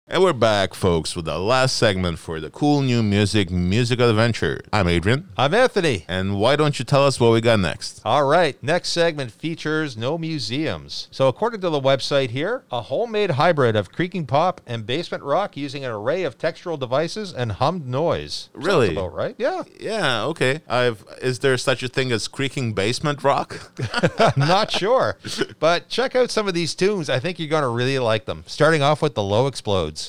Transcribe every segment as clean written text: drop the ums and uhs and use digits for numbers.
And we're back, folks, with the last segment for the Cool New Musical Adventure. I'm Adrian. I'm Anthony. And why don't you tell us what we got next? All right. Next segment features no museums. So according to the website here, a homemade hybrid of creaking pop and basement rock using an array of textural devices and hummed noise. Really? Sounds about right? Yeah. Yeah, okay. Is there such a thing as creaking basement rock? I'm not sure. But check out some of these tunes. I think you're going to really like them. Starting off with the Low Explodes.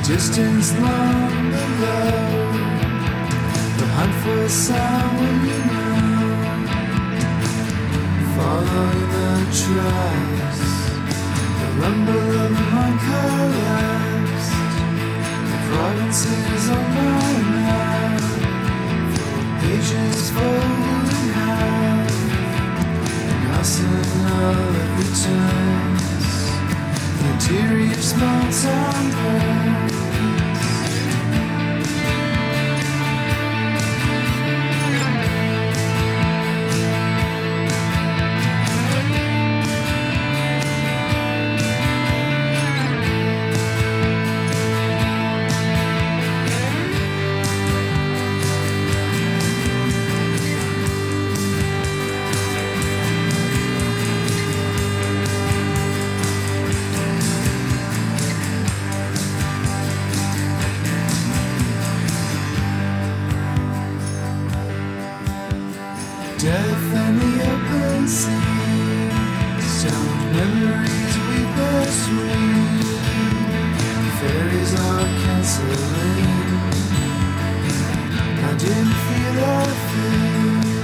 distance long below, the hunt for sound you know, following the tracks, the rumble of the mind collapsed, the provinces on my map, 4 pages folded in half, an arsenal of returns, the interior small town burns. Death and the open sea, stoned memories we between. Fairies are canceling. I didn't feel that thing.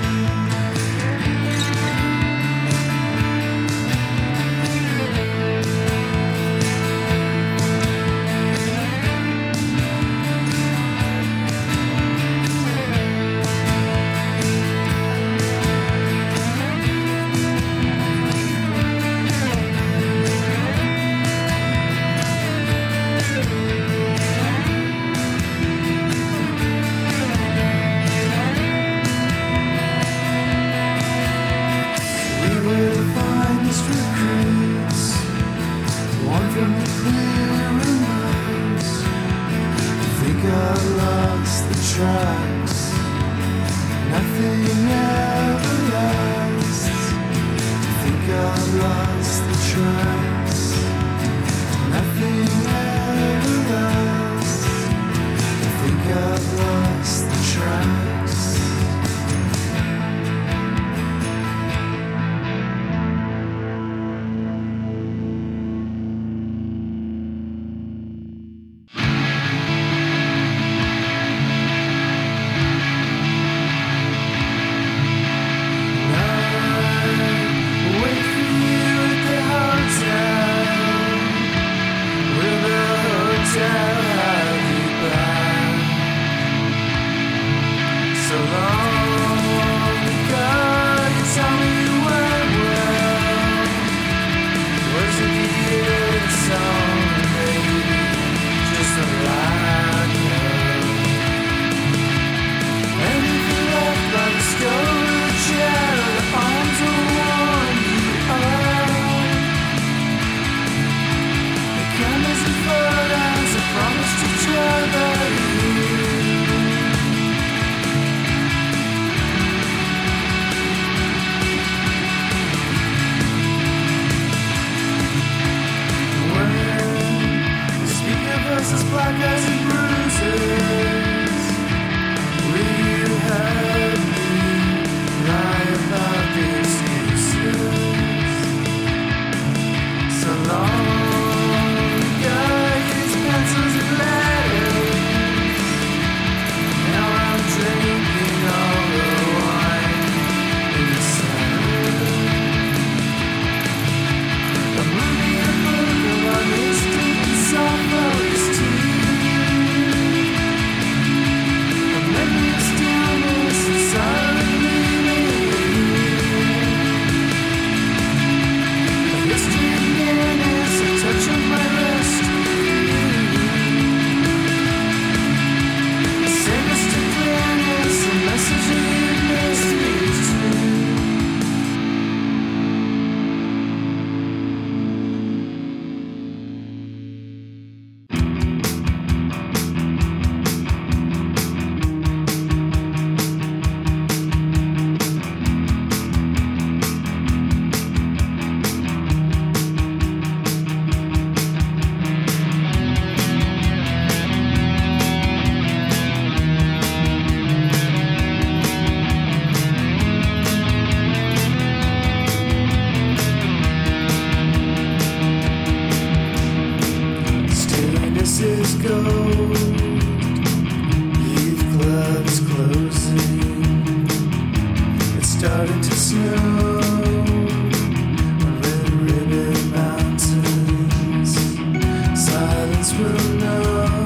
snow on red ribbon mountains. Silence will know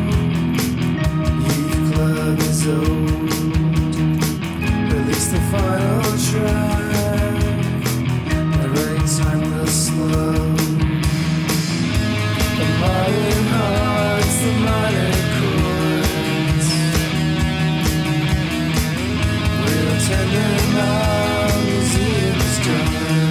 Youth Club is old. Release the final track. The right time will slow. The modern hearts, the modern chords. We'll turn them out, museums done.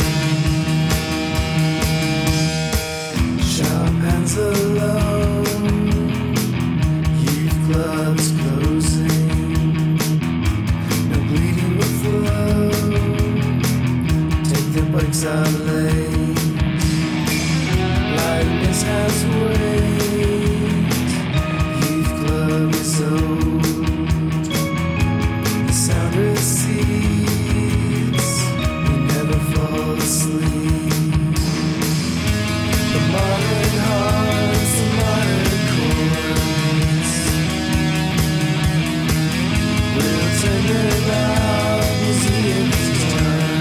Champagne's alone. Youth Club's closing. No bleeding will flow. Take the bikes out late. Lightness has weight. Youth Club is old. The sound recedes. We never fall asleep. The modern hearts, the modern chords. We'll turn them out, museums done.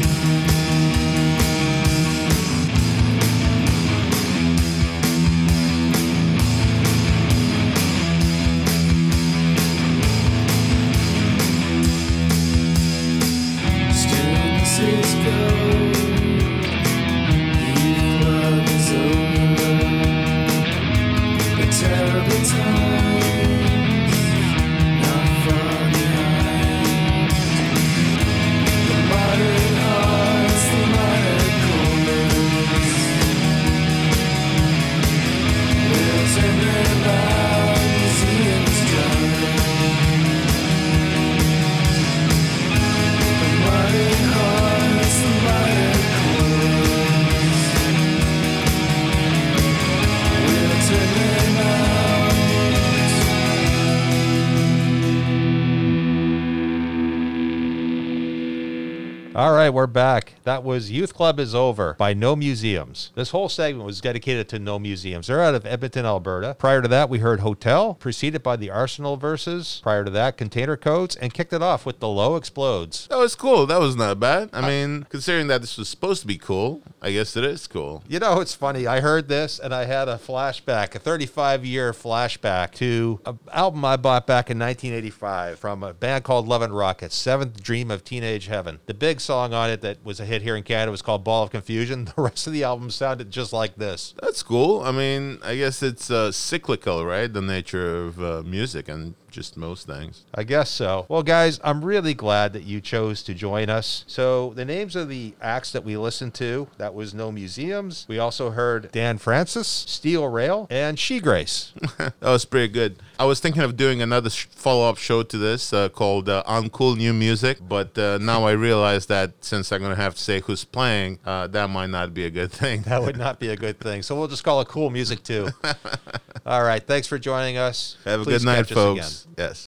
Students is gold. Youth Club is over. The terrible times not far behind. The modern hearts, the modern chords. We'll turn them out, museums done. The modern hearts, the modern chords. We'll turn them out. All right, we're back. That was Youth Club is Over by No Museums. This whole segment was dedicated to No Museums. They're out of Edmonton, Alberta. Prior to that, we heard Hotel, preceded by the Arsenal Verses. Prior to that, Container Codes, and kicked it off with The Low Explodes. That was cool. That was not bad. I mean, considering that this was supposed to be cool, I guess it is cool. You know, it's funny. I heard this and I had a flashback, a 35-year flashback to an album I bought back in 1985 from a band called Love and Rockets, Seventh Dream of Teenage Heaven. The big song on it that was a hit here in Canada was called Ball of Confusion. The rest of the album sounded just like this. That's cool. I mean, I guess it's cyclical, right? The nature of music and just most things. I guess so. Well, guys, I'm really glad that you chose to join us. So the names of the acts that we listened to, that was No Museums. We also heard Dan Francis, Steel Rail, and She Grace. That was pretty good. I was thinking of doing another follow-up show to this called Uncool New Music, but now I realize that since I'm going to have to say who's playing, that might not be a good thing. That would not be a good thing. So we'll just call it Cool Music 2. All right. Thanks for joining us. Have a Please good night, catch us again. folks. Yes.